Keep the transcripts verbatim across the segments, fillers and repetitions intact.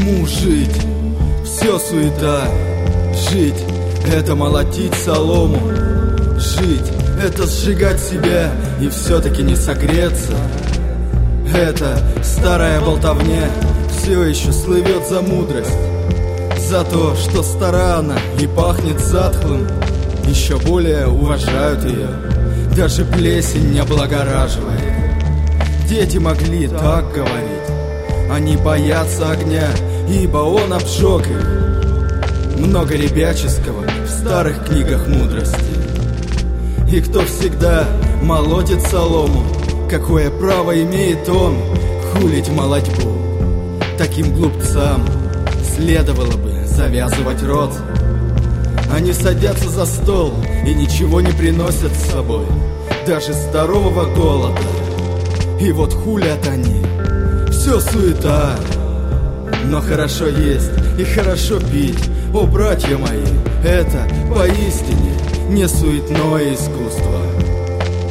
чему жить? Все суета. Жить — это молотить солому. Жить — это сжигать себя и все-таки не согреться. Это старая болтовня все еще слывет за мудрость, за то, что стара она и пахнет затхлым. Еще более уважают ее, даже плесень не облагораживает. Дети могли так говорить. Они боятся огня, ибо он обжег их. Много ребяческого в старых книгах мудрости. И кто всегда молотит солому, какое право имеет он хулить молотьбу? Таким глупцам следовало бы завязывать рот. Они садятся за стол и ничего не приносят с собой, даже здорового голода. И вот хулят они. Все суета. Но хорошо есть и хорошо пить, о, братья мои, это поистине не суетное искусство.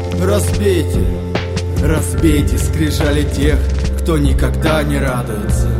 Разбейте, разбейте скрижали тех, кто никогда не радуется.